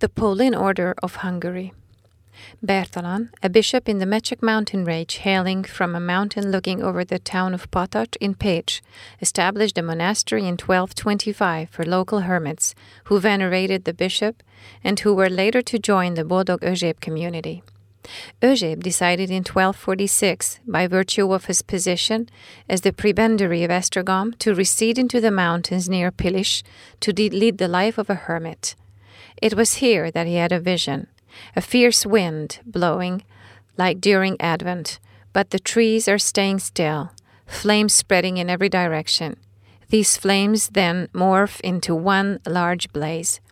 The Pauline Order of Hungary. Bertalan, a bishop in the Mecek mountain range hailing from a mountain looking over the town of Patat in Pécs, established a monastery in 1225 for local hermits who venerated the bishop and who were later to join the Boldog Euzsép community. Euzsép decided in 1246, by virtue of his position as the prebendary of Esztergom, to recede into the mountains near Pilis to lead the life of a hermit. It was here that he had a vision, a fierce wind blowing like during Advent, but the trees are staying still, flames spreading in every direction. These flames then morph into one large blaze.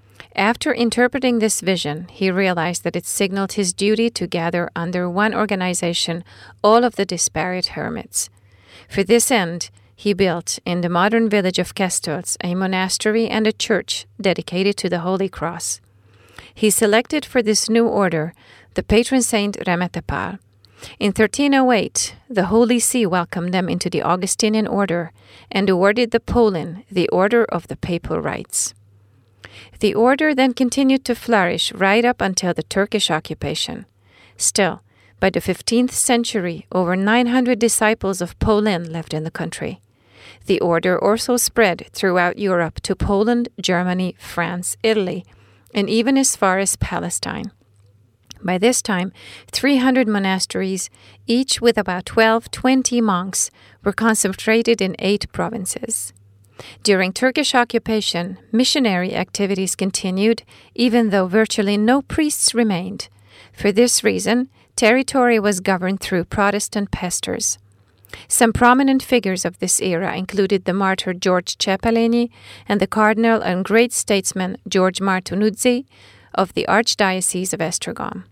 After interpreting this vision, he realized that it signaled his duty to gather under one organization all of the disparate hermits. For this end, he built in the modern village of Keszthölz a monastery and a church dedicated to the Holy Cross. He selected for this new order the patron saint Remetepál. In 1308, the Holy See welcomed them into the Augustinian order and awarded the Paulin the Order of the Papal Rights. The order then continued to flourish right up until the Turkish occupation. Still, by the 15th century, over 900 disciples of Paulin lived in the country. The order also spread throughout Europe to Poland, Germany, France, Italy, and even as far as Palestine. By this time, 300 monasteries, each with about 20 monks, were concentrated in 8 provinces. During Turkish occupation, missionary activities continued, even though virtually no priests remained. For this reason, territory was governed through Protestant pastors. Some prominent figures of this era included the martyr George Cepelényi and the cardinal and great statesman George Martonuzzi of the Archdiocese of Esztergom.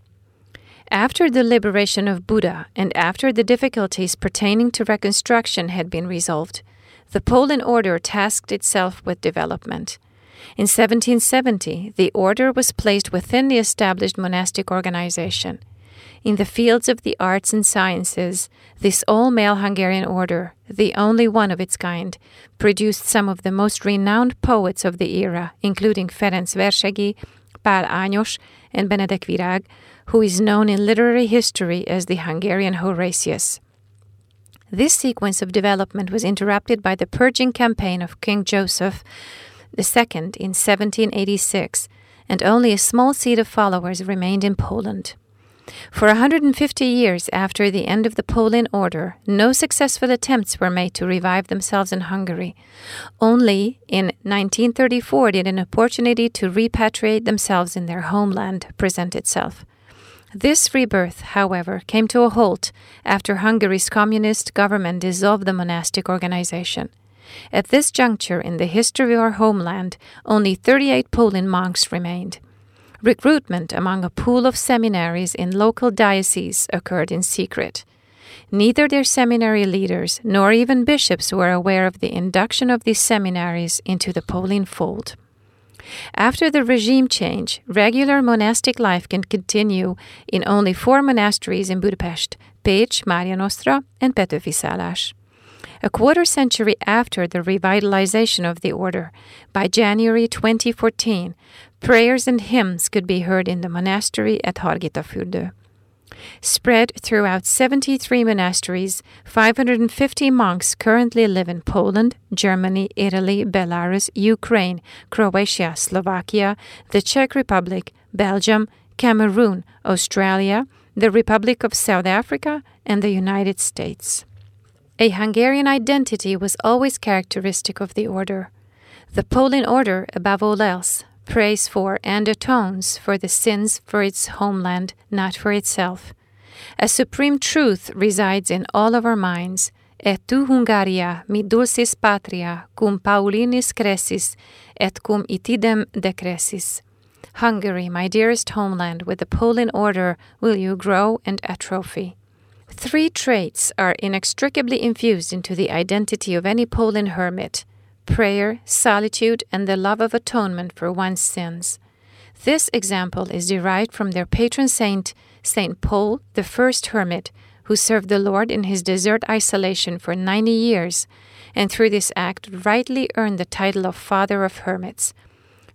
After the liberation of Buda and after the difficulties pertaining to reconstruction had been resolved, the Paulin order tasked itself with development. In 1770, the order was placed within the established monastic organization. In the fields of the arts and sciences, this all-male Hungarian order, the only one of its kind, produced some of the most renowned poets of the era, including Ferenc Versegyi, Pál Ányos, and Benedek Virág, who is known in literary history as the Hungarian Horatius. This sequence of development was interrupted by the purging campaign of King Joseph II in 1786, and only a small seed of followers remained in Poland. For 150 years after the end of the Paulin order, no successful attempts were made to revive themselves in Hungary. Only in 1934 did an opportunity to repatriate themselves in their homeland present itself. This rebirth, however, came to a halt after Hungary's communist government dissolved the monastic organization. At this juncture in the history of our homeland, only 38 Paulin monks remained. Recruitment among a pool of seminaries in local dioceses occurred in secret. Neither their seminary leaders nor even bishops were aware of the induction of these seminaries into the Paulin fold. After the regime change, regular monastic life can continue in only 4 monasteries in Budapest: Pécs, Mária Nostra, and Petőfi Szállás. A quarter century after the revitalization of the order, by January 2014, prayers and hymns could be heard in the monastery at Hargitafürdő. Spread throughout 73 monasteries, 550 monks currently live in Poland, Germany, Italy, Belarus, Ukraine, Croatia, Slovakia, the Czech Republic, Belgium, Cameroon, Australia, the Republic of South Africa, and the United States. A Hungarian identity was always characteristic of the order. The Paulin order, above all else, prays for and atones for the sins for its homeland, not for itself. A supreme truth resides in all of our minds. Et tu Hungaria, mi dulcis patria, cum Paulinis crescis, et cum itidem decrescis. Hungary, my dearest homeland, with the Paulin order will you grow and atrophy. 3 traits are inextricably infused into the identity of any Paulin hermit: prayer, solitude, and the love of atonement for one's sins. This example is derived from their patron saint, Saint Paul, the first hermit, who served the Lord in his desert isolation for 90 years, and through this act rightly earned the title of Father of Hermits.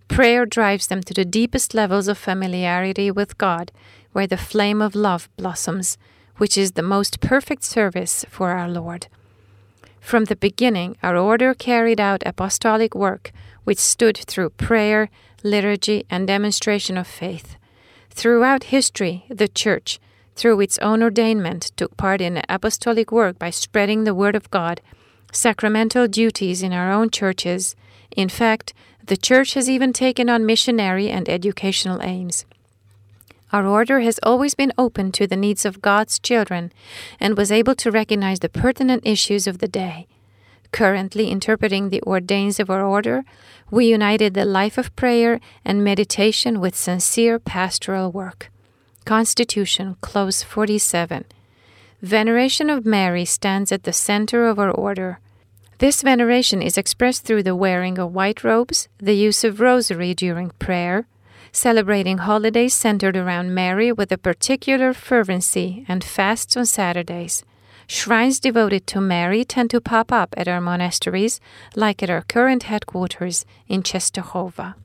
Prayer drives them to the deepest levels of familiarity with God, where the flame of love blossoms, which is the most perfect service for our Lord. From the beginning, our order carried out apostolic work, which stood through prayer, liturgy, and demonstration of faith. Throughout history, the Church, through its own ordainment, took part in apostolic work by spreading the Word of God, sacramental duties in our own churches. In fact, the Church has even taken on missionary and educational aims. Our order has always been open to the needs of God's children and was able to recognize the pertinent issues of the day. Currently interpreting the ordains of our order, we united the life of prayer and meditation with sincere pastoral work. Constitution, Clause 47. Veneration of Mary stands at the center of our order. This veneration is expressed through the wearing of white robes, the use of rosary during prayer, celebrating holidays centered around Mary with a particular fervency, and fasts on Saturdays. Shrines devoted to Mary tend to pop up at our monasteries, like at our current headquarters in Czestochowa.